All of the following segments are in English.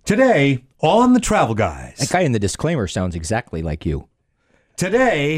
Today on the Travel Guys. That guy in the disclaimer sounds exactly like you. Today.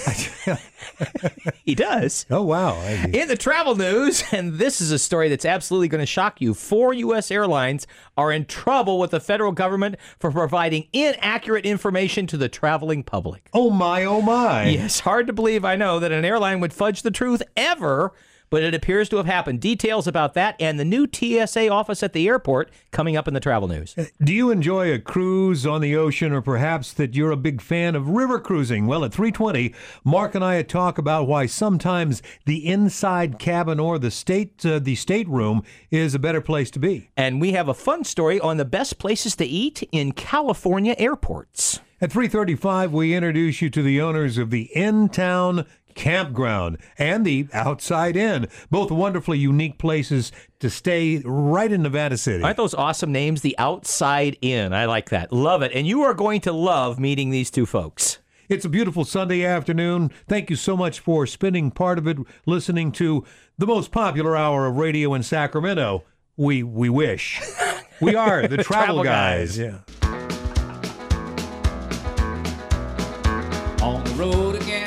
He does. Oh, wow. In the travel news, and this is a story that's absolutely going to shock you, 4 U.S. airlines are in trouble with the federal government for providing inaccurate information to the traveling public. Oh, my, oh, my. Yes, hard to believe, I know, that an airline would fudge the truth ever, but it appears to have happened. Details about that and the new TSA office at the airport coming up in the travel news. Do you enjoy a cruise on the ocean, or perhaps that you're a big fan of river cruising? Well, at 3:20, Mark and I talk about why sometimes the inside cabin or the stateroom is a better place to be. And we have a fun story on the best places to eat in California airports. At 3:35, we introduce you to the owners of the In-Town Campground and the Outside Inn, both wonderfully unique places to stay right in Nevada City. Aren't those awesome names? The Outside Inn. I like that. Love it. And you are going to love meeting these two folks. It's a beautiful Sunday afternoon. Thank you so much for spending part of it listening to the most popular hour of radio in Sacramento. We wish. We are the Travel Guys. Yeah. On the road again.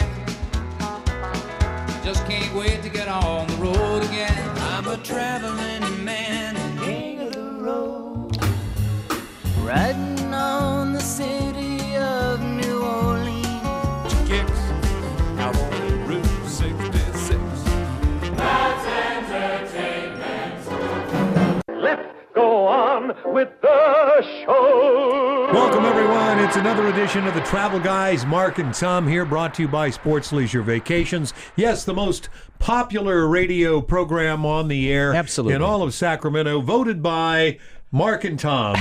Just can't wait to get on the road again. I'm a traveling man, king of the road. Riding on the city of New Orleans. Kicks out on Route 66. That's entertainment. Let's go on with the show. Welcome, everyone. It's another edition of the Travel Guys. Mark and Tom here, brought to you by Sports Leisure Vacations. Yes, the most popular radio program on the air Absolutely. in all of Sacramento, voted by Mark and Tom.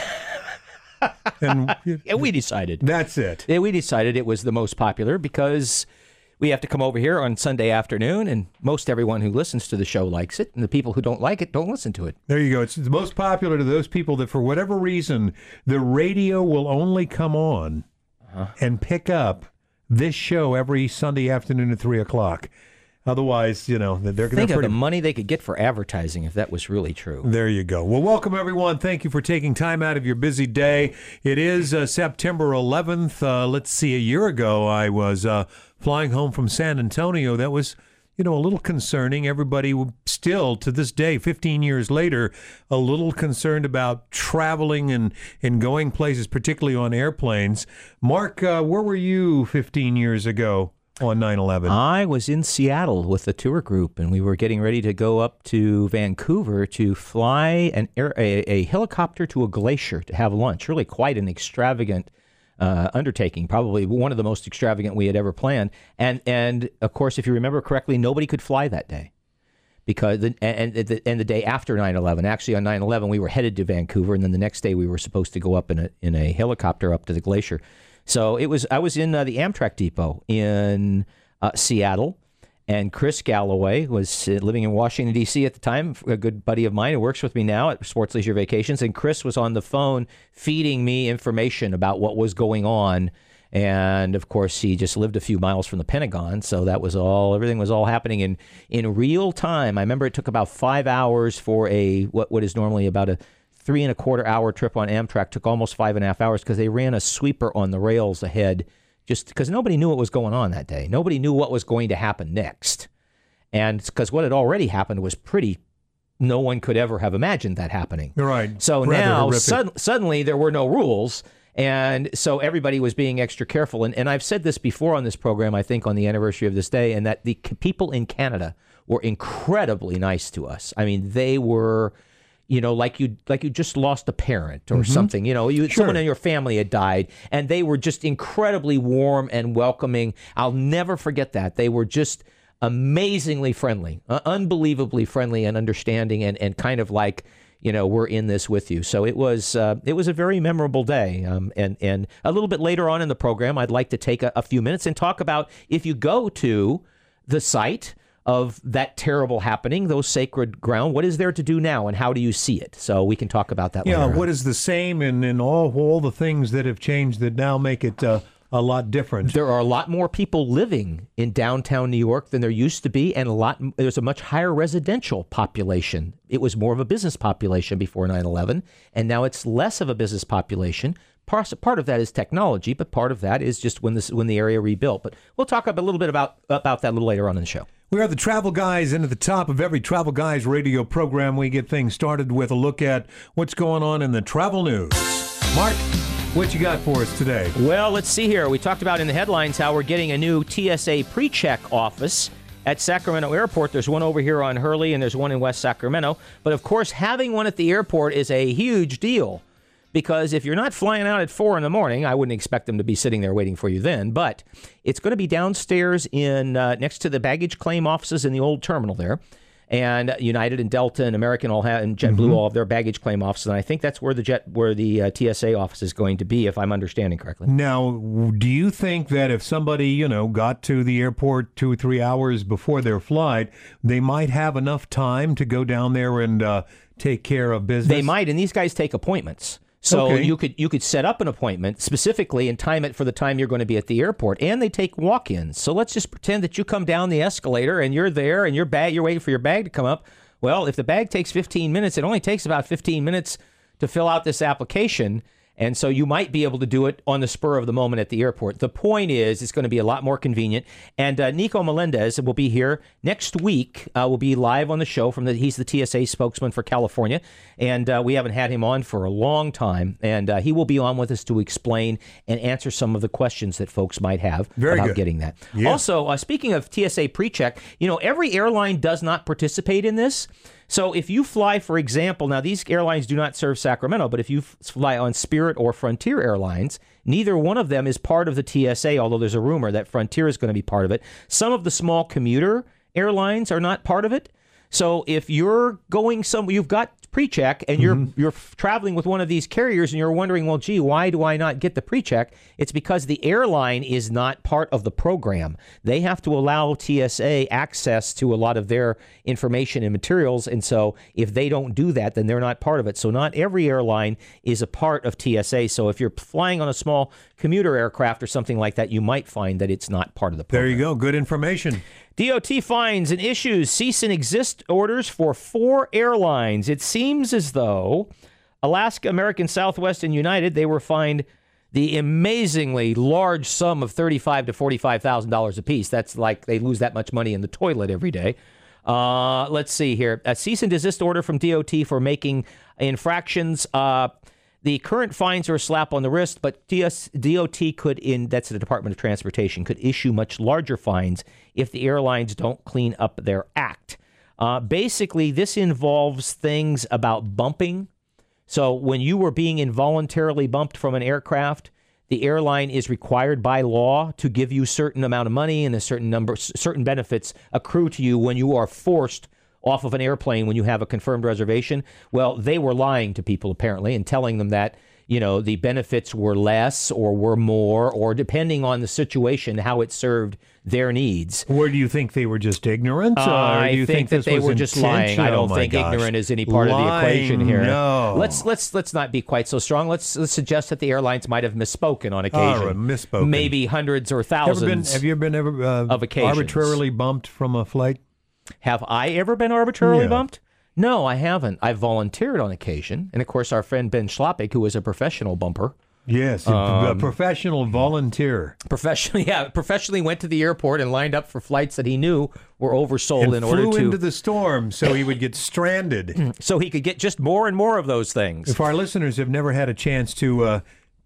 And Yeah, we decided. that's it. Yeah, we decided it was the most popular because we have to come over here on Sunday afternoon, and most everyone who listens to the show likes it, and the people who don't like it don't listen to it. There you go. It's the most popular to those people that, for whatever reason, the radio will only come on and pick up this show every Sunday afternoon at 3 o'clock. Otherwise, you know, they're Think of pretty... the money they could get for advertising if that was really true. There you go. Well, welcome, everyone. Thank you for taking time out of your busy day. It is September 11th. Let's see, a year ago, I was flying home from San Antonio. That was, you know, a little concerning. Everybody still, to this day, 15 years later, a little concerned about traveling and going places, particularly on airplanes. Mark, where were you 15 years ago on 9/11? I was in Seattle with a tour group, and we were getting ready to go up to Vancouver to fly a helicopter to a glacier to have lunch. Really quite an extravagant undertaking, probably one of the most extravagant we had ever planned. And of course, if you remember correctly, nobody could fly that day. Because the day after 9/11, actually on 9/11, we were headed to Vancouver, and then the next day we were supposed to go up in a helicopter up to the glacier. So I was in the Amtrak depot in Seattle, and Chris Galloway was living in Washington, D.C. at the time, a good buddy of mine who works with me now at Sports Leisure Vacations, and Chris was on the phone feeding me information about what was going on. And, of course, he just lived a few miles from the Pentagon, so that was everything was all happening in real time. I remember it took about 5 hours for what is normally about a 3.25-hour trip on Amtrak. Took almost 5.5 hours because they ran a sweeper on the rails ahead, just because nobody knew what was going on that day. Nobody knew what was going to happen next. And because what had already happened was no one could ever have imagined that happening. Right. So now, suddenly, there were no rules. And so everybody was being extra careful. And I've said this before on this program, I think, on the anniversary of this day, and that the people in Canada were incredibly nice to us. I mean, they were, you know, like you just lost a parent or something. You know, someone in your family had died, and they were just incredibly warm and welcoming. I'll never forget that. They were just amazingly friendly, unbelievably friendly and understanding, and kind of like, you know, we're in this with you. So it was a very memorable day. And a little bit later on in the program, I'd like to take a few minutes and talk about, if you go to the site of that terrible happening, those sacred ground, what is there to do now, and how do you see it? So we can talk about that later on. What is the same in all the things that have changed that now make it a lot different. There are a lot more people living in downtown New York than there used to be, and there's a much higher residential population. It was more of a business population before 9/11, and now it's less of a business population. Part of that is technology, but part of that is just when the area rebuilt. But we'll talk a little bit about that a little later on in the show. We are the Travel Guys, and at the top of every Travel Guys radio program, we get things started with a look at what's going on in the travel news. Mark, what you got for us today? Well, let's see here. We talked about in the headlines how we're getting a new TSA pre-check office at Sacramento Airport. There's one over here on Hurley, and there's one in West Sacramento. But, of course, having one at the airport is a huge deal. Because if you're not flying out at 4 in the morning, I wouldn't expect them to be sitting there waiting for you then. But it's going to be downstairs in next to the baggage claim offices in the old terminal there. And United and Delta and American all have, and JetBlue all have their baggage claim offices. And I think that's where the TSA office is going to be, if I'm understanding correctly. Now, do you think that if somebody, got to the airport 2 or 3 hours before their flight, they might have enough time to go down there and take care of business? They might, and these guys take appointments. So Okay. you could set up an appointment specifically and time it for the time you're going to be at the airport, and they take walk-ins. So let's just pretend that you come down the escalator and you're there and you're waiting for your bag to come up. Well, if the bag takes 15 minutes, it only takes about 15 minutes to fill out this application. And so you might be able to do it on the spur of the moment at the airport. The point is, it's going to be a lot more convenient. And Nico Melendez will be here next week. Will be live on the show he's the TSA spokesman for California. And we haven't had him on for a long time. And he will be on with us to explain and answer some of the questions that folks might have about getting that. Yeah. Also, speaking of TSA PreCheck, every airline does not participate in this. So if you fly, for example, now these airlines do not serve Sacramento, but if you fly on Spirit or Frontier Airlines, neither one of them is part of the TSA, although there's a rumor that Frontier is going to be part of it. Some of the small commuter airlines are not part of it. So if you're going you've got pre-check and you're traveling with one of these carriers and you're wondering, well, gee, why do I not get the pre-check? It's because the airline is not part of the program. They have to allow TSA access to a lot of their information and materials. And so if they don't do that, then they're not part of it. So not every airline is a part of TSA. So if you're flying on a small commuter aircraft or something like that, you might find that it's not part of the program. There you go. Good information. DOT finds and issues cease and exist orders for 4 airlines. It seems as though Alaska, American Southwest, and United, they were fined the amazingly large sum of $35,000 to $45,000 apiece. That's like they lose that much money in the toilet every day. Let's see here. A cease and desist order from DOT for making infractions. The current fines are a slap on the wrist, but DOT could, that's the Department of Transportation, could issue much larger fines if the airlines don't clean up their act. Basically, this involves things about bumping. So when you were being involuntarily bumped from an aircraft, the airline is required by law to give you a certain amount of money, and certain benefits accrue to you when you are forced off of an airplane when you have a confirmed reservation. Well, they were lying to people apparently and telling them that, the benefits were less or were more, or depending on the situation, how it served their needs. Or do you think they were just ignorant? I do you think that this they was were just lying. I don't think ignorant is any part of the equation here. No. Let's not be quite so strong. Let's suggest that the airlines might have misspoken on occasion. Misspoken. Maybe hundreds or thousands. Have you been of occasions. arbitrarily bumped from a flight? Have I ever been arbitrarily bumped? No, I haven't. I've volunteered on occasion. And, of course, our friend Ben Schlappick, who is a professional bumper. Yes, a professional volunteer. Professionally went to the airport and lined up for flights that he knew were oversold in order to... flew into the storm so he would get stranded. So he could get just more and more of those things. If our listeners have never had a chance to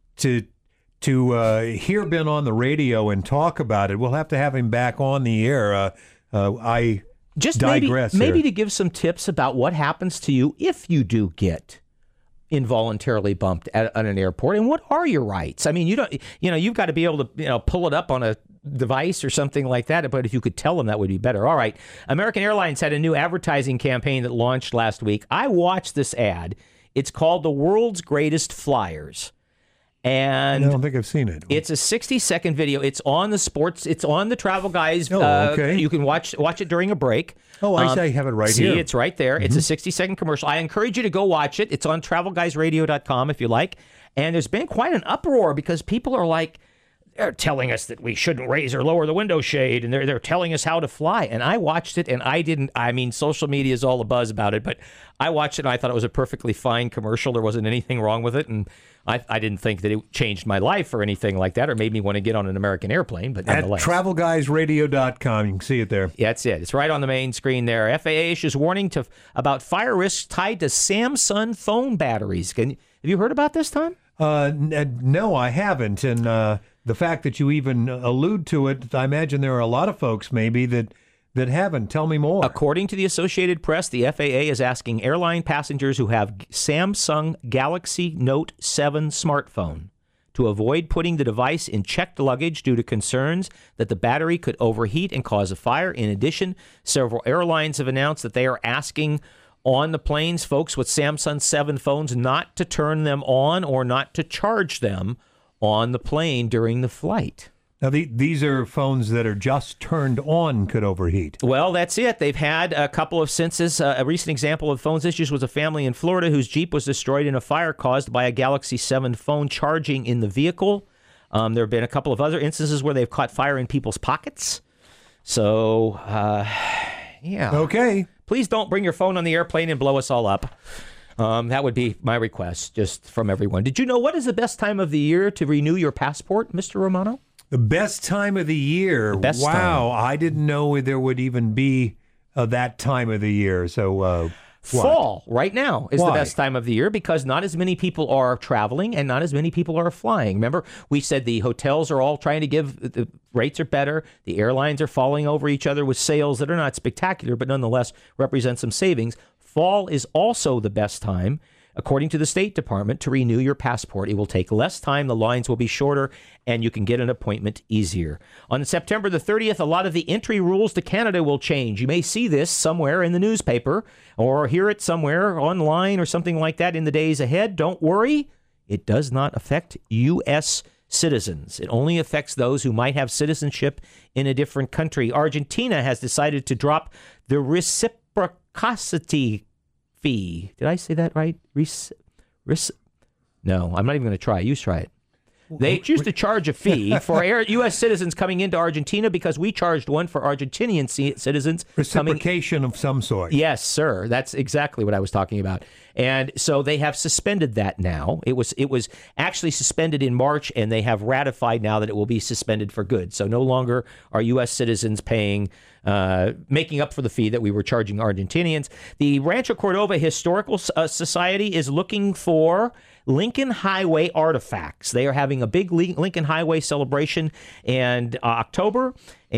hear Ben on the radio and talk about it, we'll have to have him back on the air. I digress maybe to give some tips about what happens to you if you do get involuntarily bumped at an airport, and what are your rights? I mean, you've got to be able to pull it up on a device or something like that, but if you could tell them, that would be better. All right. American Airlines had a new advertising campaign that launched last week. I watched this ad. It's called The World's Greatest Flyers. And I don't think I've seen it. It's a 60-second video. It's on the Travel Guys. Okay. You can watch it during a break. Oh, I have it right here. here. It's right there. Mm-hmm. It's a 60-second commercial. I encourage you to go watch it. It's on travelguysradio.com if you like. And there's been quite an uproar because people are like, they're telling us that we shouldn't raise or lower the window shade, and they're telling us how to fly. And I watched it, and social media is all a buzz about it, but I watched it, and I thought it was a perfectly fine commercial. There wasn't anything wrong with it, and I didn't think that it changed my life or anything like that, or made me want to get on an American airplane, but nonetheless. At TravelGuysRadio.com, you can see it there. Yeah, that's it. It's right on the main screen there. FAA issues warning about fire risks tied to Samsung phone batteries. Have you heard about this, Tom? No, I haven't, and the fact that you even allude to it, I imagine there are a lot of folks maybe that haven't. Tell me more. According to the Associated Press, the FAA is asking airline passengers who have Samsung Galaxy Note 7 smartphone to avoid putting the device in checked luggage due to concerns that the battery could overheat and cause a fire. In addition, several airlines have announced that they are asking on the planes folks with Samsung 7 phones not to turn them on or not to charge them on the plane during the flight. Now, these are phones that are just turned on could overheat. Well, that's it. They've had a couple of since. A recent example of phones issues was a family in Florida whose Jeep was destroyed in a fire caused by a Galaxy 7 phone charging in the vehicle. There have been a couple of other instances where they've caught fire in people's pockets. So, yeah. Okay. Please don't bring your phone on the airplane and blow us all up. That would be my request, just from everyone. Did you know what is the best time of the year to renew your passport, Mr. Romano? The best time of the year. Wow, I didn't know there would even be that time of the year. So fall right now is the best time of the year because not as many people are traveling and not as many people are flying. Remember, we said the hotels are all trying to give the rates are better. The airlines are falling over each other with sales that are not spectacular, but nonetheless represent some savings. Fall is also the best time, according to the State Department, to renew your passport. It will take less time, the lines will be shorter, and you can get an appointment easier. On September the 30th, a lot of the entry rules to Canada will change. You may see this somewhere in the newspaper or hear it somewhere online or something like that in the days ahead. Don't worry, it does not affect U.S. citizens. It only affects those who might have citizenship in a different country. Argentina has decided to drop the reciprocity fee. Did I say that right? No, I'm not even going to try. You try it. They used to charge a fee for U.S. citizens coming into Argentina because we charged one for Argentinian citizens. Reciprocation of some sort. Yes, sir. That's exactly what I was talking about. And so they have suspended that now. It was actually suspended in March, and they have ratified now that it will be suspended for good. So no longer are U.S. citizens making up for the fee that we were charging Argentinians. The Rancho Cordova Historical Society is looking for Lincoln Highway artifacts. They are having a big Lincoln Highway celebration in October,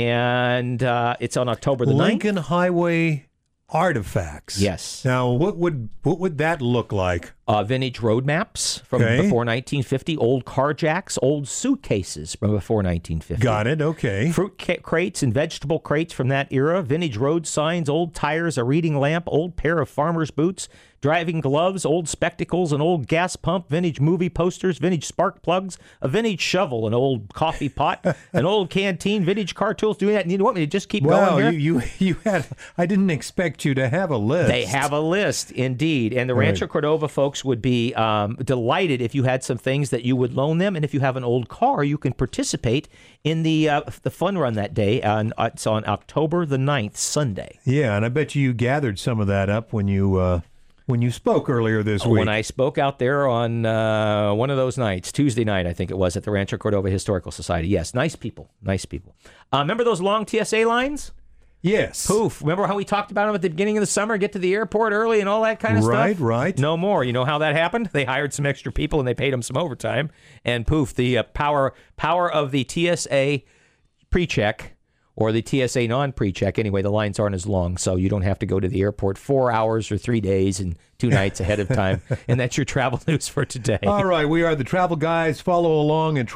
and it's on October the 9th. Lincoln Highway artifacts. Yes. Now, what would that look like? Vintage road maps from before 1950, old car jacks, old suitcases from before 1950. Got it, okay. Fruit crates and vegetable crates from that era, vintage road signs, old tires, a reading lamp, old pair of farmer's boots, driving gloves, old spectacles, an old gas pump, vintage movie posters, vintage spark plugs, a vintage shovel, an old coffee pot, an old canteen, vintage car tools. Doing that, and you want me to just keep going here? You had. I didn't expect you to have a list. They have a list, indeed, and the Rancho Cordova folks would be delighted if you had some things that you would loan them, and if you have an old car, you can participate in the fun run that day. It's on October the 9th, Sunday. Yeah, and I bet you gathered some of that up when you spoke earlier this week. When I spoke out there on one of those nights, Tuesday night, I think it was, at the Rancho Cordova Historical Society. Yes, nice people. Remember those long TSA lines? Yes. Poof. Remember how we talked about them at the beginning of the summer, get to the airport early and all that kind of stuff? Right. No more. You know how that happened? They hired some extra people and they paid them some overtime. And poof, the power of the TSA pre-check, or the TSA non-pre-check. Anyway, the lines aren't as long, so you don't have to go to the airport 4 hours or 3 days and 2 nights ahead of time. And that's your travel news for today. All right, we are the Travel Guys. Follow along at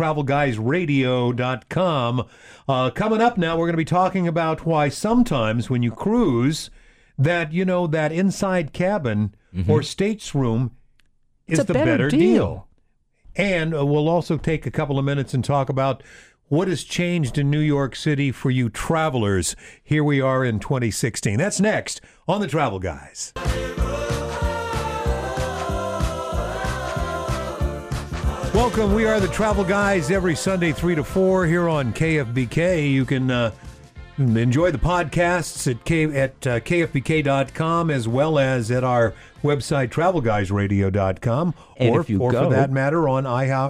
TravelGuysRadio.com. Coming up now, we're going to be talking about why sometimes when you cruise, that inside cabin or stateroom is the better deal. And we'll also take a couple of minutes and talk about what has changed in New York City for you travelers. Here we are in 2016. That's next on the Travel Guys. Welcome. We are the Travel Guys every Sunday 3 to 4 here on KFBK. You can enjoy the podcasts at kfbk.com as well as at our website, travelguysradio.com. And or, if you or go, for that matter, on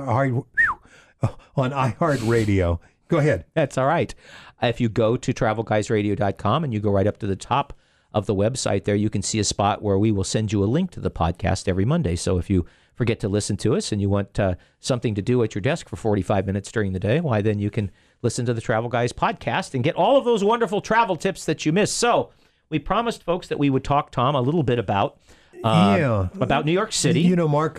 iHeartRadio. Go ahead. That's all right. If you go to travelguysradio.com and you go right up to the top of the website there, you can see a spot where we will send you a link to the podcast every Monday. So if you forget to listen to us and you want something to do at your desk for 45 minutes during the day, why, then you can listen to the Travel Guys podcast and get all of those wonderful travel tips that you missed. So we promised folks that we would talk, Tom, a little bit about New York City. You know, Mark,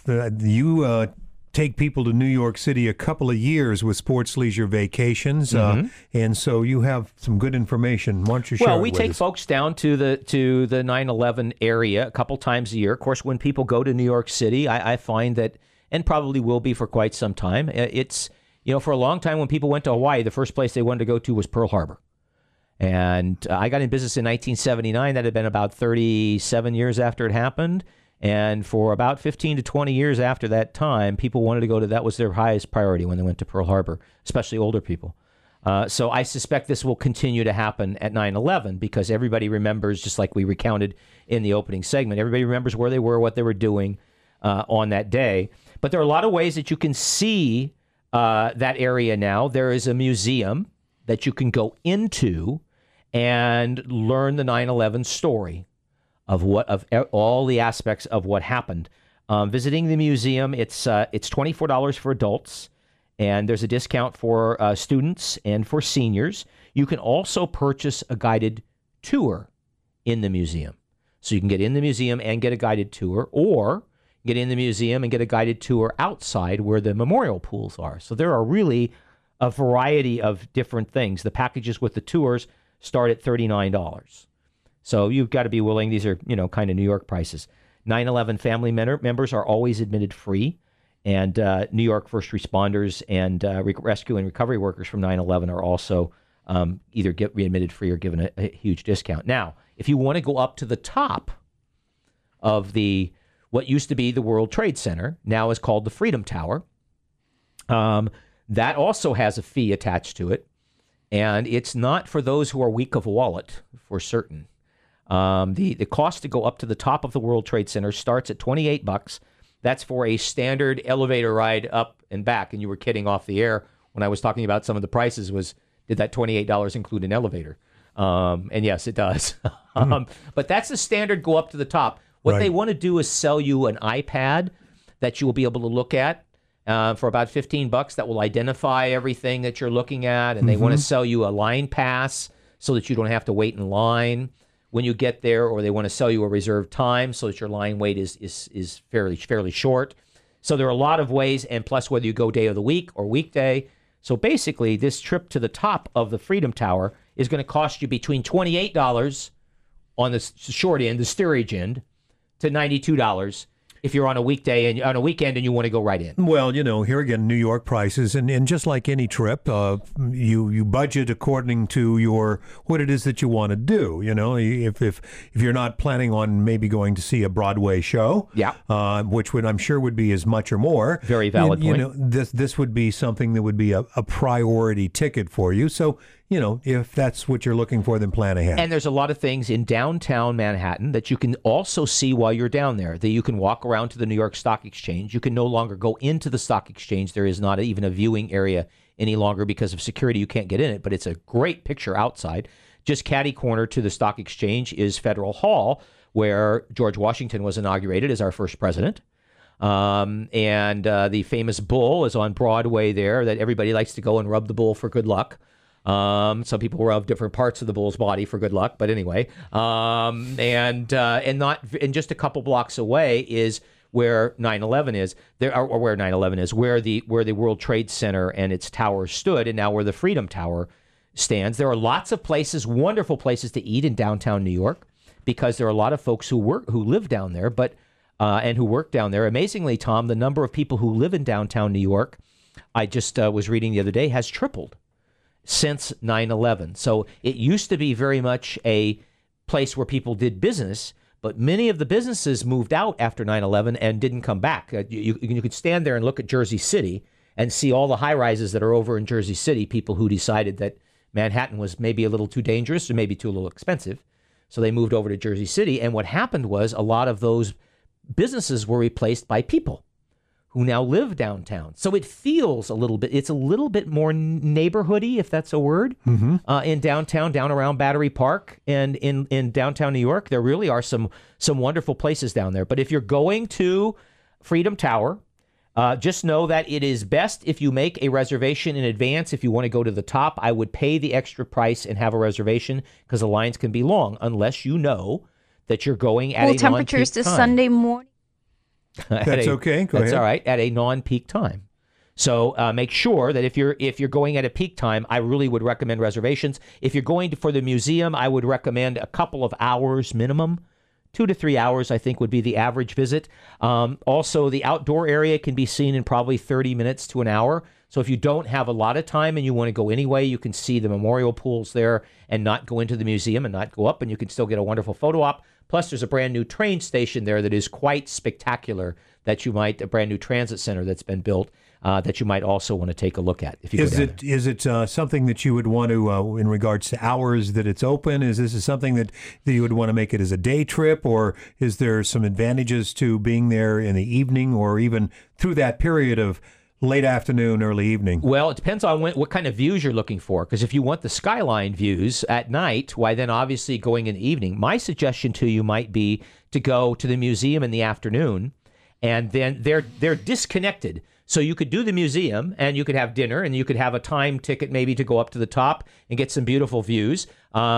you take people to New York City a couple of years with Sports Leisure Vacations, and so you have some good information. Why don't you share it Well, we with take us? folks down to the 9/11 area a couple times a year. Of course, when people go to New York City, I find that, and probably will be for quite some time, it's, you know, for a long time when people went to Hawaii, the first place they wanted to go to was Pearl Harbor. And I got in business in 1979. That had been about 37 years after it happened. And for about 15 to 20 years after that time, people wanted to go to, that was their highest priority when they went to Pearl Harbor, especially older people. So I suspect this will continue to happen at 9/11 because everybody remembers, just like we recounted in the opening segment, everybody remembers where they were, what they were doing on that day. But there are a lot of ways that you can see that area now. There is a museum that you can go into and learn the 9/11 story of all the aspects of what happened. Visiting the museum, it's $24 for adults, and there's a discount for students and for seniors. You can also purchase a guided tour in the museum. So you can get in the museum and get a guided tour, or get in the museum and get a guided tour outside where the memorial pools are. So there are really a variety of different things. The packages with the tours start at $39. So you've got to be willing. These are, you know, kind of New York prices. 9/11 family members are always admitted free. And New York first responders and rescue and recovery workers from 9/11 are also either get readmitted free or given a huge discount. Now, if you want to go up to the top of what used to be the World Trade Center, now is called the Freedom Tower, that also has a fee attached to it. And it's not for those who are weak of wallet, for certain. The cost to go up to the top of the World Trade Center starts at $28. That's for a standard elevator ride up and back. And you were kidding off the air when I was talking about some of the prices. Did that $28 include an elevator? And yes, it does. But that's the standard go up to the top. What they want to do is sell you an iPad that you will be able to look at for about $15 that will identify everything that you're looking at. And they want to sell you a line pass so that you don't have to wait in line when you get there, or they want to sell you a reserved time so that your line wait is fairly short. So there are a lot of ways, and plus whether you go day of the week or weekday. So basically, this trip to the top of the Freedom Tower is going to cost you between $28 on the short end, the steerage end, to $92 if you're on a weekday and on a weekend and you want to go right in. Well, you know, here again, New York prices, and just like any trip, you budget according to what it is that you want to do. You know, if you're not planning on maybe going to see a Broadway show, which I'm sure would be as much or more. Very valid point. You know, this would be something that would be a priority ticket for you. So, you know, if that's what you're looking for, then plan ahead. And there's a lot of things in downtown Manhattan that you can also see while you're down there. That you can walk around to the New York Stock Exchange. You can no longer go into the Stock Exchange. There is not even a viewing area any longer because of security. You can't get in it, but it's a great picture outside. Just catty corner to the Stock Exchange is Federal Hall, where George Washington was inaugurated as our first president. And the famous bull is on Broadway there that everybody likes to go and rub the bull for good luck. Some people rub different parts of the bull's body for good luck, but anyway, and just a couple blocks away is where 9/11 is, where the World Trade Center and its towers stood, and now where the Freedom Tower stands. There are lots of places, wonderful places to eat in downtown New York, because there are a lot of folks who live down there, and who work down there. Amazingly, Tom, the number of people who live in downtown New York, I just was reading the other day, has tripled since 9/11. So it used to be very much a place where people did business, But many of the businesses moved out after 9/11 and didn't come back. You could stand there and look at Jersey City and see all the high-rises that are over in Jersey City, people who decided that Manhattan was maybe a little too dangerous or maybe too a little expensive. So they moved over to Jersey City. And what happened was a lot of those businesses were replaced by people who now live downtown. So it feels it's a little bit more neighborhoody, if that's a word, in downtown, down around Battery Park and in downtown New York. There really are some wonderful places down there. But if you're going to Freedom Tower, just know that it is best if you make a reservation in advance. If you want to go to the top, I would pay the extra price and have a reservation because the lines can be long unless you know that you're going at a non-peak temperatures time. this Sunday morning. That's okay. Go ahead. That's all right. At a non-peak time. So make sure that if you're going at a peak time, I really would recommend reservations. If you're going for the museum, I would recommend a couple of hours minimum. 2 to 3 hours, I think, would be the average visit. Also, the outdoor area can be seen in probably 30 minutes to an hour. So if you don't have a lot of time and you want to go anyway, you can see the memorial pools there and not go into the museum and not go up, and you can still get a wonderful photo op. Plus, there's a brand new train station there that is quite spectacular a brand new transit center that's been built that you might also want to take a look at. If you Is it something that you would want to, in regards to hours that it's open, is this something that you would want to make it as a day trip, or is there some advantages to being there in the evening or even through that period of late afternoon, early evening? Well, it depends on what kind of views you're looking for. Because if you want the skyline views at night, why then obviously going in the evening. My suggestion to you might be to go to the museum in the afternoon, and then they're disconnected. So you could do the museum and you could have dinner and you could have a time ticket maybe to go up to the top and get some beautiful views.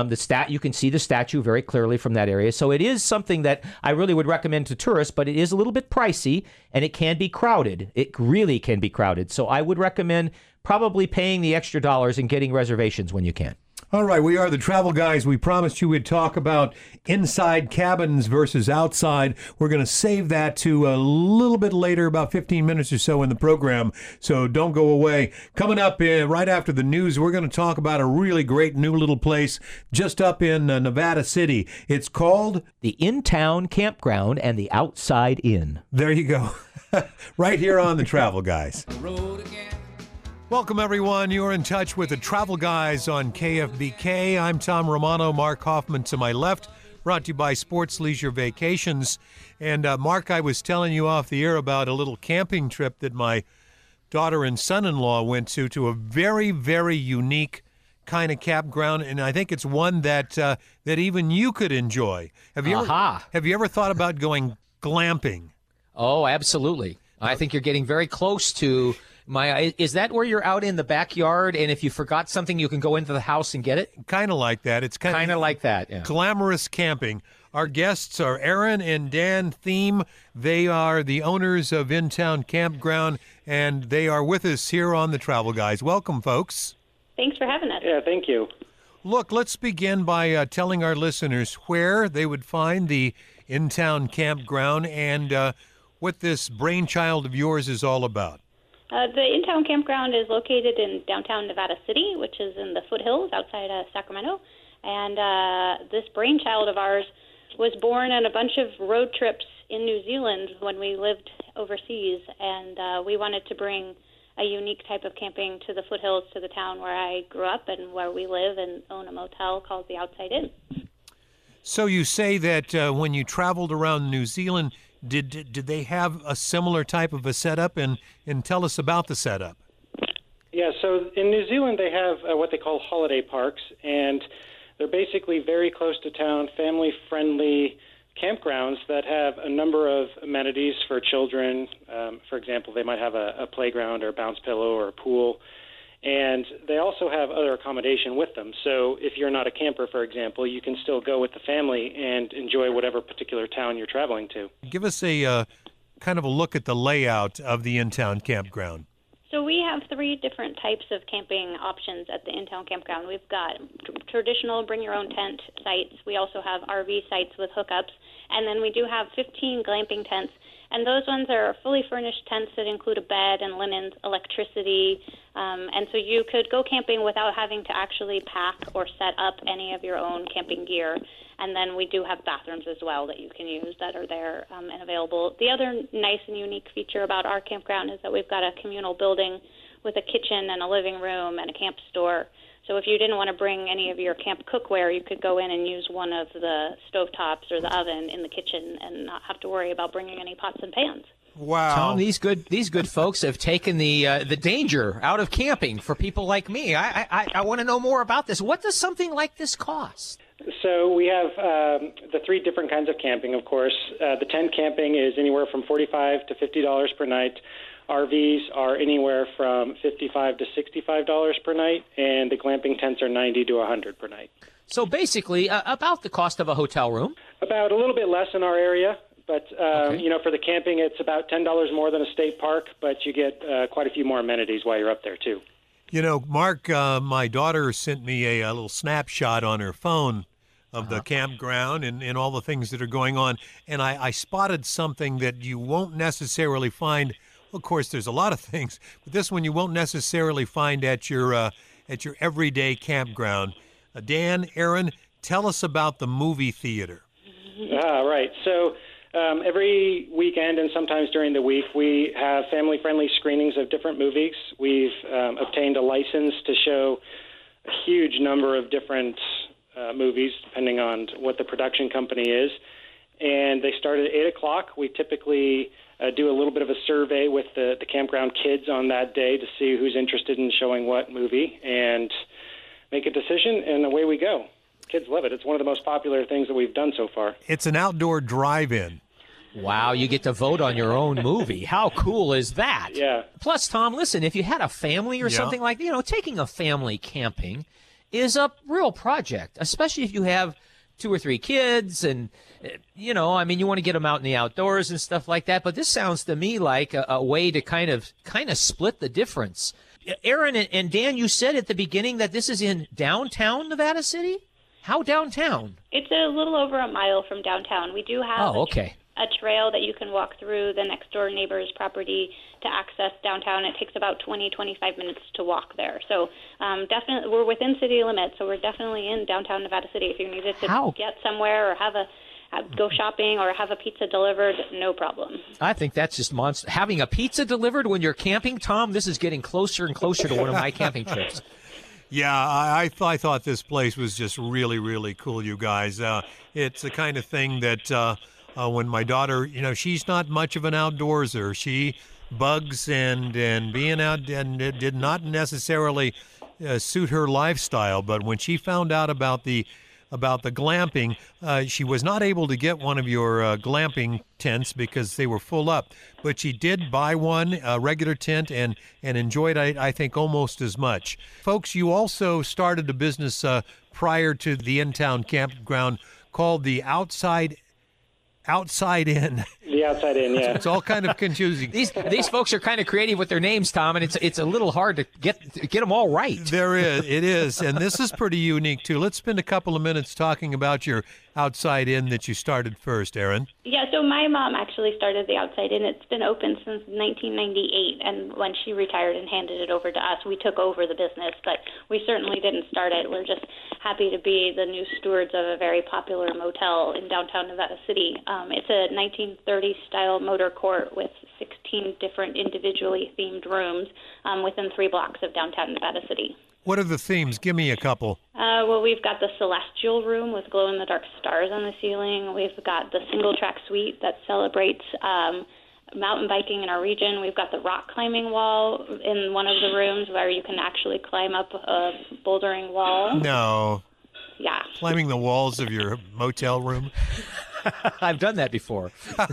You can see the statue very clearly from that area. So it is something that I really would recommend to tourists, but it is a little bit pricey and it can be crowded. It really can be crowded. So I would recommend probably paying the extra dollars and getting reservations when you can. All right, we are the Travel Guys. We promised you we'd talk about inside cabins versus outside. We're going to save that to a little bit later, about 15 minutes or so in the program, so don't go away. Coming up right after the news, we're going to talk about a really great new little place just up in Nevada City. It's called the In-Town Campground and the Outside Inn. There you go. Right here on the Travel Guys. Welcome, everyone. You're in touch with the Travel Guys on KFBK. I'm Tom Romano. Mark Hoffman to my left, brought to you by Sports Leisure Vacations. And Mark, I was telling you off the air about a little camping trip that my daughter and son-in-law went to a very, very unique kind of campground, and I think it's one that even you could enjoy. Have you ever thought about going glamping? Oh, absolutely. I think you're getting very close to is that where you're out in the backyard, and if you forgot something, you can go into the house and get it? Kind of like that. It's kind of like that, yeah. Glamorous camping. Our guests are Aaron and Dan Thiem. They are the owners of In-Town Campground, and they are with us here on the Travel Guys. Welcome, folks. Thanks for having us. Yeah, thank you. Look, let's begin by telling our listeners where they would find the In-Town Campground and what this brainchild of yours is all about. The In-Town Campground is located in downtown Nevada City, which is in the foothills outside of Sacramento. And this brainchild of ours was born on a bunch of road trips in New Zealand when we lived overseas. And we wanted to bring a unique type of camping to the foothills, to the town where I grew up and where we live and own a motel called the Outside Inn. So you say that when you traveled around New Zealand, did they have a similar type of a setup? And tell us about the setup. Yeah, so in New Zealand they have what they call holiday parks, and they're basically very close to town, family-friendly campgrounds that have a number of amenities for children. For example, they might have a playground or a bounce pillow or a pool. And they also have other accommodation with them. So if you're not a camper, for example, you can still go with the family and enjoy whatever particular town you're traveling to. Give us a kind of a look at the layout of the In-Town Campground. So we have 3 different types of camping options at the In-Town Campground. We've got traditional bring-your-own-tent sites. We also have RV sites with hookups. And then we do have 15 glamping tents. And those ones are fully furnished tents that include a bed and linens, electricity. And so you could go camping without having to actually pack or set up any of your own camping gear. And then we do have bathrooms as well that you can use that are there and available. The other nice and unique feature about our campground is that we've got a communal building with a kitchen and a living room and a camp store. So if you didn't want to bring any of your camp cookware, you could go in and use one of the stovetops or the oven in the kitchen and not have to worry about bringing any pots and pans. Wow. Tom, these good folks have taken the danger out of camping for people like me. I want to know more about this. What does something like this cost? So we have the three different kinds of camping, of course. The tent camping is anywhere from $45 to $50 per night. RVs are anywhere from $55 to $65 per night, and the glamping tents are $90 to $100 per night. So basically, about the cost of a hotel room? About a little bit less in our area, but for the camping, it's about $10 more than a state park, but you get quite a few more amenities while you're up there, too. You know, Mark, my daughter sent me a little snapshot on her phone of the campground and all the things that are going on, and I spotted something that you won't necessarily find. Of course, there's a lot of things, but this one you won't necessarily find at your everyday campground. Dan, Aaron, tell us about the movie theater. Right. So every weekend and sometimes during the week, we have family-friendly screenings of different movies. We've obtained a license to show a huge number of different movies, depending on what the production company is. And they start at 8 o'clock. We typically do a little bit of a survey with the campground kids on that day to see who's interested in showing what movie and make a decision, and away we go. Kids love it. It's one of the most popular things that we've done so far. It's an outdoor drive-in. Wow, you get to vote on your own movie. How cool is that? Yeah. Plus, Tom, listen, if you had a family or something like, taking a family camping is a real project, especially if you have 2 or 3 kids and, you want to get them out in the outdoors and stuff like that. But this sounds to me like a way to kind of split the difference. Aaron and Dan, you said at the beginning that this is in downtown Nevada City? How downtown? It's a little over a mile from downtown. We do have a trail that you can walk through the next door neighbor's property to access downtown. It takes about 20-25 minutes to walk there. So definitely, we're within city limits, so we're definitely in downtown Nevada City. If you needed to get somewhere or go shopping or have a pizza delivered, no problem. I think that's just monster. Having a pizza delivered when you're camping, Tom, this is getting closer and closer to one of my camping trips. Yeah, I thought this place was just really, really cool, you guys. It's the kind of thing that when my daughter, she's not much of an outdoorser. She bugs and being out, and it did not necessarily suit her lifestyle. But when she found out about the glamping, she was not able to get one of your glamping tents because they were full up. But she did buy one, a regular tent, and enjoyed it, I think, almost as much. Folks, you also started a business prior to the in-town campground called the Outside In. The Outside In, yeah. It's all kind of confusing. These folks are kind of creative with their names, Tom, and it's a little hard to get them all right. It is, and this is pretty unique too. Let's spend a couple of minutes talking about your Outside In that you started first, Aaron. Yeah, so my mom actually started the Outside In. It's been open since 1998, and when she retired and handed it over to us, we took over the business, but we certainly didn't start it. We're just happy to be the new stewards of a very popular motel in downtown Nevada City. It's a 1930s-style motor court with 16 different individually themed rooms within 3 blocks of downtown Nevada City. What are the themes? Give me a couple. Well, we've got the Celestial Room with glow-in-the-dark stars on the ceiling. We've got the single-track suite that celebrates mountain biking in our region. We've got the rock climbing wall in one of the rooms where you can actually climb up a bouldering wall. No. Yeah. Climbing the walls of your motel room? I've done that before.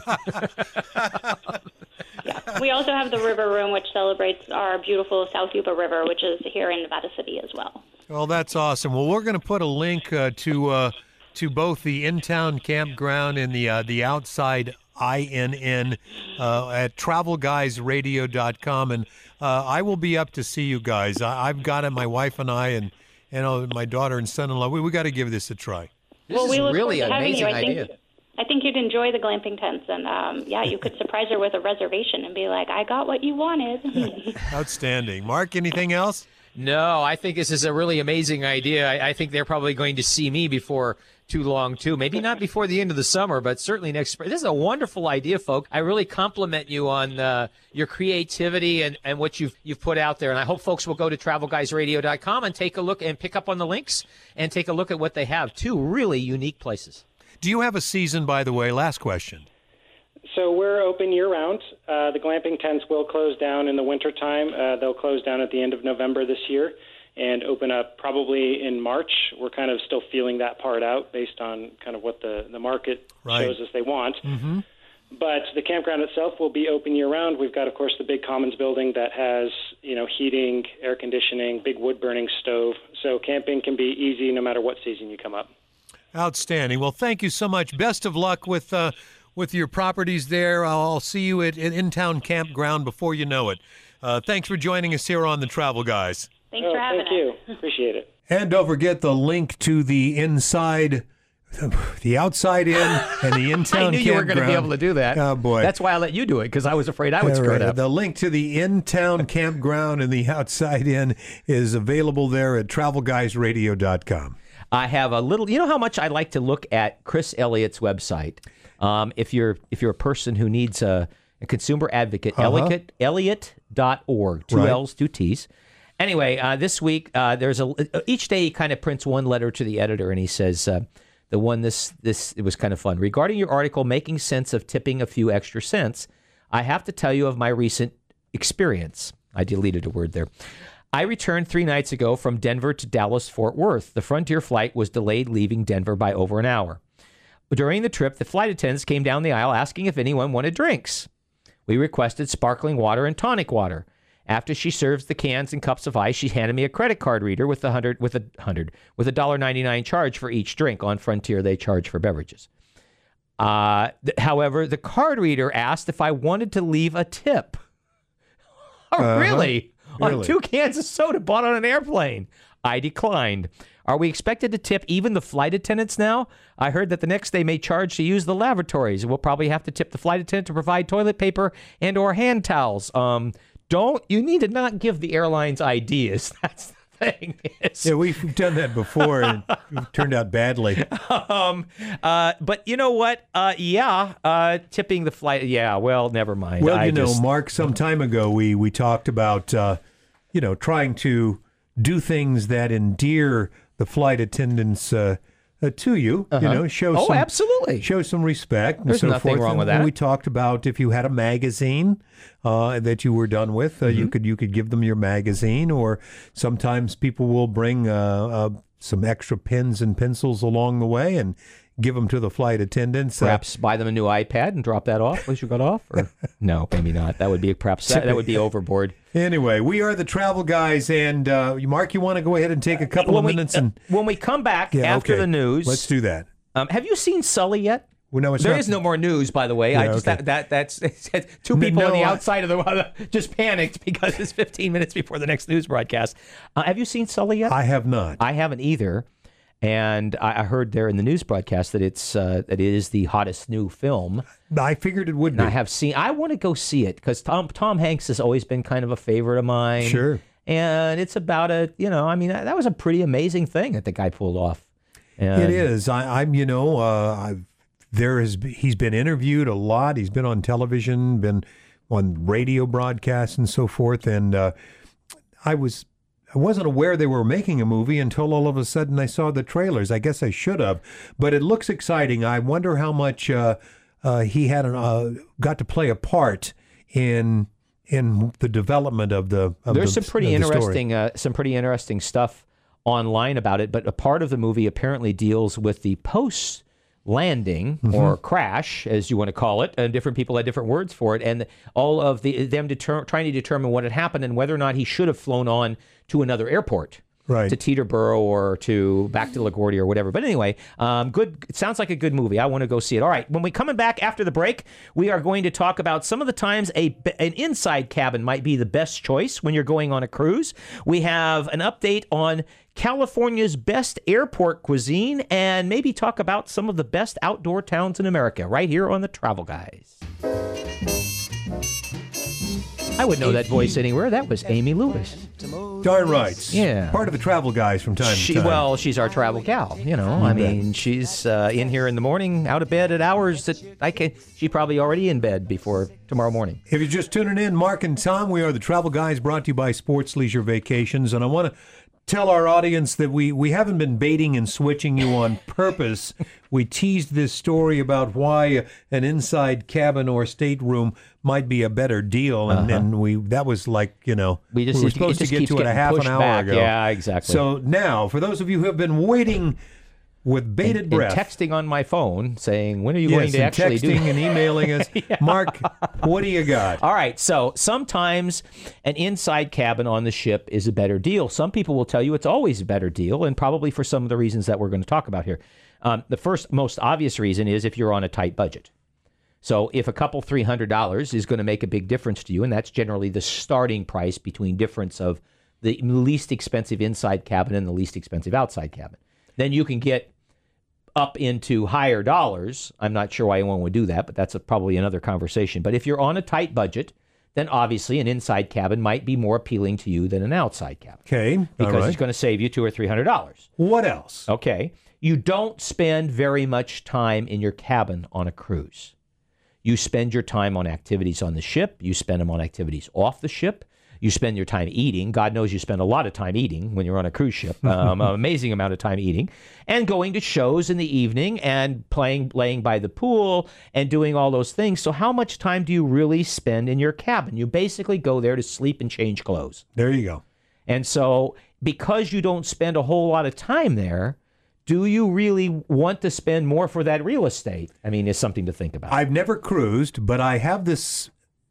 Yeah. We also have the River Room, which celebrates our beautiful South Yuba River, which is here in Nevada City as well. Well, that's awesome. Well, we're going to put a link to both the in-town campground and the Outside INN at travelguysradio.com, and I will be up to see you guys. I've got it, my wife and I, and my daughter and son-in-law. We got to give this a try. This is really an amazing idea. I think you'd enjoy the glamping tents, and you could surprise her with a reservation and be like, I got what you wanted. Outstanding. Mark, anything else? No, I think this is a really amazing idea. I think they're probably going to see me before too long, too. Maybe not before the end of the summer, but certainly next spring. This is a wonderful idea, folks. I really compliment you on your creativity and what you've put out there. And I hope folks will go to TravelGuysRadio.com and take a look and pick up on the links and take a look at what they have. Two really unique places. Do you have a season, by the way? Last question. So we're open year-round. The glamping tents will close down in the wintertime. They'll close down at the end of November this year and open up probably in March. We're kind of still feeling that part out based on kind of what the market shows us they want. Mm-hmm. But the campground itself will be open year-round. We've got, of course, the big Commons building that has, heating, air conditioning, big wood-burning stove. So camping can be easy no matter what season you come up. Outstanding. Well, thank you so much. Best of luck with your properties there. I'll see you at In-Town Campground before you know it. Thanks for joining us here on The Travel Guys. Thanks for having us. Thank you. Appreciate it. And don't forget the link to the outside in and the In-Town Campground. I knew you were going to be able to do that. Oh, boy. That's why I let you do it, because I was afraid I would screw it up. The link to the In-Town Campground and the outside in is available there at TravelGuysRadio.com. I have a little. You know how much I like to look at Chris Elliott's website. If you're a person who needs a consumer advocate, Elliott.org, two L's, two T's. Anyway, this week there's each day he kind of prints one letter to the editor, and he says the one it was kind of fun. Regarding your article, Making Sense of Tipping a Few Extra Cents, I have to tell you of my recent experience. I deleted a word there. I returned 3 nights ago from Denver to Dallas-Fort Worth. The Frontier flight was delayed leaving Denver by over an hour. During the trip, the flight attendants came down the aisle asking if anyone wanted drinks. We requested sparkling water and tonic water. After she serves the cans and cups of ice, she handed me a credit card reader with a $1.99 charge for each drink. On Frontier, they charge for beverages. However, the card reader asked if I wanted to leave a tip. Oh, really? On 2 cans of soda bought on an airplane. I declined. Are we expected to tip even the flight attendants now? I heard that the next they may charge to use the lavatories. We'll probably have to tip the flight attendant to provide toilet paper and or hand towels. You need to not give the airlines ideas. That's the thing. Yeah, we've done that before and it turned out badly. But you know what? Tipping the flight. Yeah, well, never mind. Well, Mark, some time ago we talked about, trying to do things that endear the flight attendants to you, absolutely. Show some respect and There's so nothing forth. wrong with and that. We talked about if you had a magazine that you were done with, you could give them your magazine, or sometimes people will bring some extra pens and pencils along the way and give them to the flight attendants. Perhaps buy them a new iPad and drop that off as you got off? Or no, maybe not. That would be that would be overboard. Anyway, we are the Travel Guys, and Mark, you want to go ahead and take a couple of minutes? When we come back after the news, let's do that. Have you seen Sully yet? Well, no, there is no more news, by the way. Yeah, That's 2 people on the outside of the just panicked because it's 15 minutes before the next news broadcast. Have you seen Sully yet? I have not. I haven't either. And I heard there in the news broadcast that it is the hottest new film. I figured it would be. I want to go see it because Tom Hanks has always been kind of a favorite of mine. Sure. And it's about that was a pretty amazing thing that the guy pulled off. And it is. He's been interviewed a lot. He's been on television, been on radio broadcasts and so forth. And I wasn't aware they were making a movie until all of a sudden I saw the trailers. I guess I should have, but it looks exciting. I wonder how much he had got to play a part in the development of the. There's some pretty interesting stuff online about it, but a part of the movie apparently deals with the post-landing or crash, as you want to call it, and different people had different words for it, and all of them trying to determine what had happened and whether or not he should have flown on to another airport. Right. To Teterboro or back to LaGuardia or whatever. But anyway, good. It sounds like a good movie. I want to go see it. All right. When we coming back after the break, we are going to talk about some of the times an inside cabin might be the best choice when you're going on a cruise. We have an update on California's best airport cuisine and maybe talk about some of the best outdoor towns in America right here on The Travel Guys. I would know that voice anywhere. That was Amy Lewis. Darn right. Yeah. Part of the Travel Guys from time to time. Well, she's our travel gal. I mean, she's in here in the morning, out of bed at hours that she's probably already in bed before tomorrow morning. If you're just tuning in, Mark and Tom, we are the Travel Guys, brought to you by Sports Leisure Vacations. And I want to tell our audience that we haven't been baiting and switching you on purpose. We teased this story about why an inside cabin or stateroom might be a better deal, and that was like, we were supposed to get to it a half an hour ago. Yeah, exactly. So now, for those of you who have been waiting with bated breath, and texting on my phone saying, when are you going to actually do texting and emailing us. Yeah. Mark, what do you got? All right, so sometimes an inside cabin on the ship is a better deal. Some people will tell you it's always a better deal, and probably for some of the reasons that we're going to talk about here. The first, most obvious reason is if you're on a tight budget. So if a couple $300 is going to make a big difference to you, and that's generally the starting price between difference of the least expensive inside cabin and the least expensive outside cabin, then you can get up into higher dollars. I'm not sure why anyone would do that, but that's probably another conversation. But if you're on a tight budget, then obviously an inside cabin might be more appealing to you than an outside cabin. Okay. Because it's going to save you $200 or $300. What else? Okay. You don't spend very much time in your cabin on a cruise. You spend your time on activities on the ship. You spend them on activities off the ship. You spend your time eating. God knows you spend a lot of time eating when you're on a cruise ship, an amazing amount of time eating, and going to shows in the evening and laying by the pool and doing all those things. So how much time do you really spend in your cabin? You basically go there to sleep and change clothes. There you go. And so because you don't spend a whole lot of time there, do you really want to spend more for that real estate? I mean, it's something to think about. I've never cruised, but I have this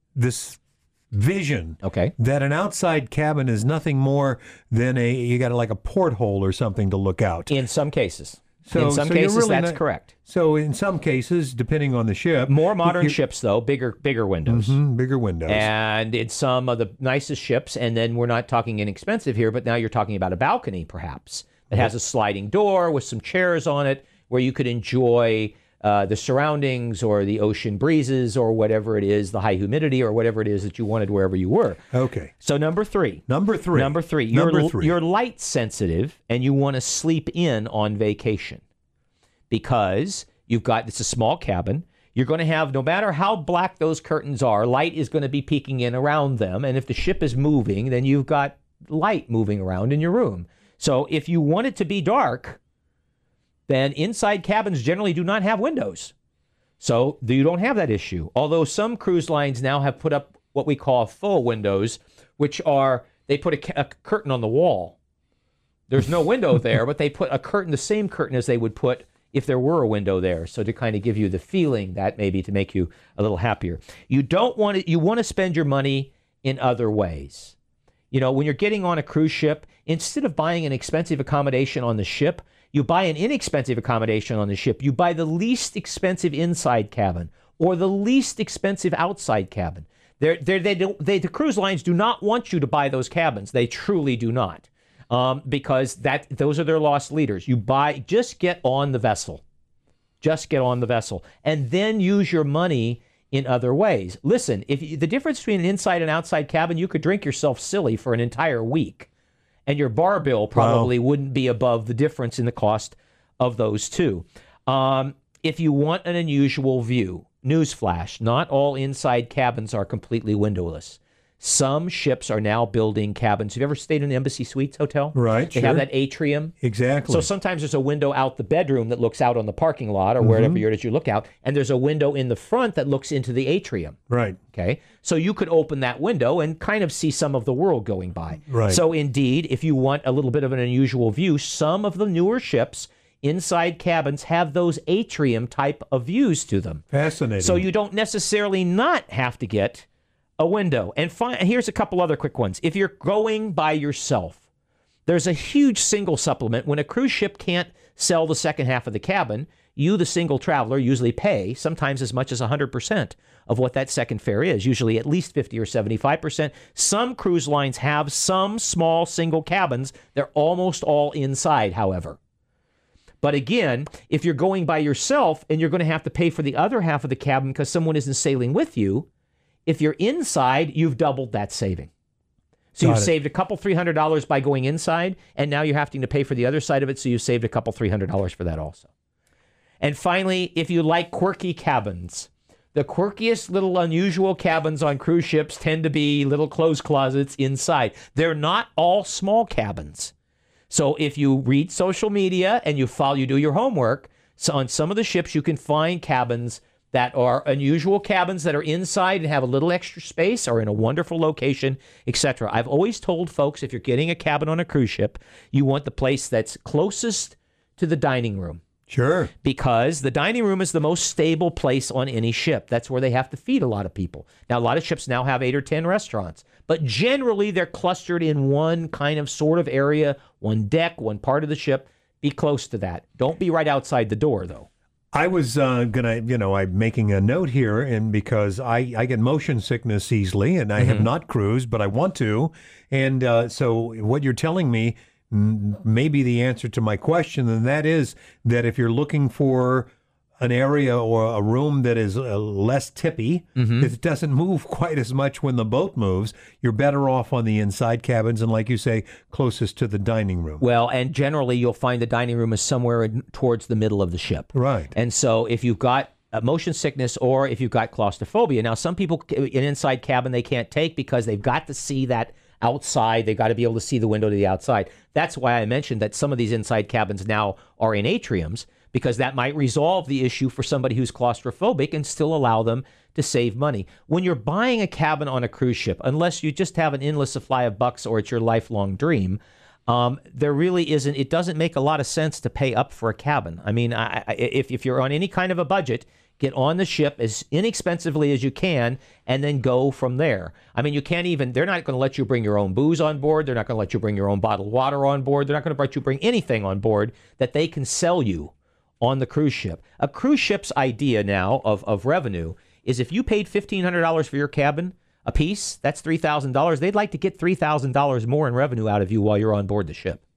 vision that an outside cabin is nothing more than you got like a porthole or something to look out. In some cases. So, in some cases, really that's correct. So in some cases, depending on the ship. More modern ships, though, bigger windows. Bigger windows. And in some of the nicest ships, and then we're not talking inexpensive here, but now you're talking about a balcony, perhaps, that has a sliding door with some chairs on it where you could enjoy the surroundings or the ocean breezes or whatever it is, the high humidity or whatever it is that you wanted wherever you were. Okay. So number three. You're light sensitive and you want to sleep in on vacation because it's a small cabin. You're going to have, no matter how black those curtains are, light is going to be peeking in around them. And if the ship is moving, then you've got light moving around in your room. So if you want it to be dark, then inside cabins generally do not have windows. So you don't have that issue. Although some cruise lines now have put up what we call faux windows, which are, they put a curtain on the wall. There's no window there, but they put a curtain, the same curtain as they would put if there were a window there. So to kind of give you the feeling that maybe to make you a little happier. You want to spend your money in other ways. When you're getting on a cruise ship, instead of buying an expensive accommodation on the ship, you buy an inexpensive accommodation on the ship. You buy the least expensive inside cabin or the least expensive outside cabin. The cruise lines do not want you to buy those cabins. They truly do not, because those are their lost leaders. Just get on the vessel. Just get on the vessel. And then use your money in other ways. Listen, the difference between an inside and outside cabin, you could drink yourself silly for an entire week. And your bar bill probably wouldn't be above the difference in the cost of those two. If you want an unusual view, newsflash, not all inside cabins are completely windowless. Some ships are now building cabins. Have you ever stayed in the Embassy Suites Hotel? Right, They have that atrium. Exactly. So sometimes there's a window out the bedroom that looks out on the parking lot or wherever it is you look out, and there's a window in the front that looks into the atrium. Right. Okay. So you could open that window and kind of see some of the world going by. Right. So indeed, if you want a little bit of an unusual view, some of the newer ships inside cabins have those atrium type of views to them. Fascinating. So you don't necessarily not have to get a window. And here's a couple other quick ones. If you're going by yourself, there's a huge single supplement. When a cruise ship can't sell the second half of the cabin, you, the single traveler, usually pay sometimes as much as 100% of what that second fare is, usually at least 50 or 75%. Some cruise lines have some small single cabins. They're almost all inside, however. But again, if you're going by yourself and you're going to have to pay for the other half of the cabin because someone isn't sailing with you, If you're inside, you've doubled that saving. So Got you've it. saved a couple $300 by going inside, and now you're having to pay for the other side of it, so you've saved a couple $300 for that also. And finally, if you like quirky cabins, the quirkiest little unusual cabins on cruise ships tend to be little clothes closets inside. They're not all small cabins. So if you read social media and you do your homework, so on some of the ships you can find cabins that are unusual cabins that are inside and have a little extra space or in a wonderful location, etc. I've always told folks, if you're getting a cabin on a cruise ship, you want the place that's closest to the dining room. Sure. Because the dining room is the most stable place on any ship. That's where they have to feed a lot of people. Now, a lot of ships now have 8 or 10 restaurants, but generally they're clustered in one kind of sort of area, one deck, one part of the ship. Be close to that. Don't be right outside the door, though. I was I'm making a note here, and because I get motion sickness easily, and I have not cruised, but I want to. And so what you're telling me may be the answer to my question, and that is that if you're looking for an area or a room that is less tippy, it doesn't move quite as much when the boat moves, you're better off on the inside cabins and, like you say, closest to the dining room. Well, and generally you'll find the dining room is somewhere towards the middle of the ship. Right. And so if you've got motion sickness or if you've got claustrophobia, now some people, an inside cabin they can't take because they've got to see that outside. They've got to be able to see the window to the outside. That's why I mentioned that some of these inside cabins now are in atriums, because that might resolve the issue for somebody who's claustrophobic and still allow them to save money. When you're buying a cabin on a cruise ship, unless you just have an endless supply of bucks or it's your lifelong dream, there really isn't, it doesn't make a lot of sense to pay up for a cabin. I mean, if you're on any kind of a budget, get on the ship as inexpensively as you can and then go from there. I mean, they're not going to let you bring your own booze on board. They're not going to let you bring your own bottled water on board. They're not going to let you bring anything on board that they can sell you on the cruise ship. A cruise ship's idea now of revenue is if you paid $1,500 for your cabin a piece, that's $3,000. They'd like to get $3,000 more in revenue out of you while you're on board the ship.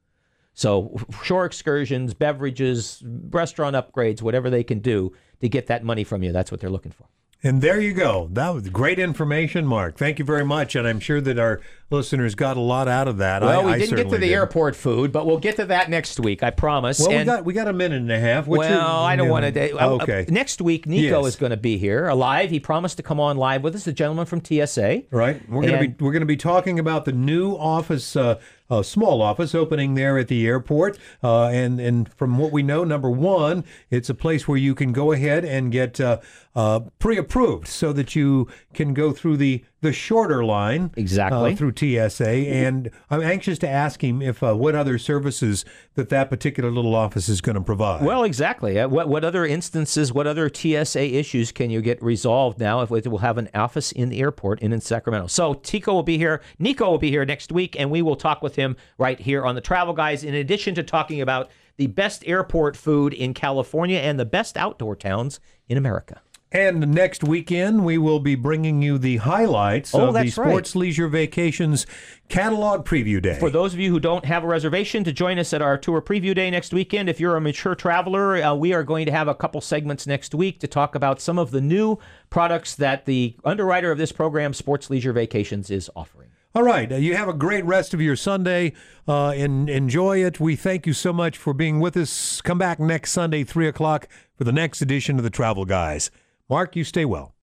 So shore excursions, beverages, restaurant upgrades, whatever they can do to get that money from you, that's what they're looking for. And there you go. That was great information, Mark. Thank you very much. And I'm sure that our listeners got a lot out of that. Well, we I didn't get to certainly the did. airport food, but we'll get to that next week, I promise. Well, we got a minute and a half. I don't want to. Okay. Next week, Nico Yes. is going to be here live. He promised to come on live with us, the gentleman from TSA. Right. We're going to be talking about the new office, small office opening there at the airport. And from what we know, number one, it's a place where you can go ahead and get pre-approved so that you can go through the shorter line. Exactly. Through TSA. And I'm anxious to ask him if what other services that particular little office is going to provide. Well, exactly. What other instances, what other TSA issues can you get resolved now if we'll have an office in the airport in Sacramento? So Nico will be here next week, and we will talk with him right here on the Travel Guys, in addition to talking about the best airport food in California and the best outdoor towns in America. And next weekend, we will be bringing you the highlights of the Sports Leisure Vacations Catalog Preview Day. For those of you who don't have a reservation to join us at our tour preview day next weekend, if you're a mature traveler, we are going to have a couple segments next week to talk about some of the new products that the underwriter of this program, Sports Leisure Vacations, is offering. All right. You have a great rest of your Sunday and enjoy it. We thank you so much for being with us. Come back next Sunday, 3 o'clock, for the next edition of the Travel Guys. Mark, you stay well.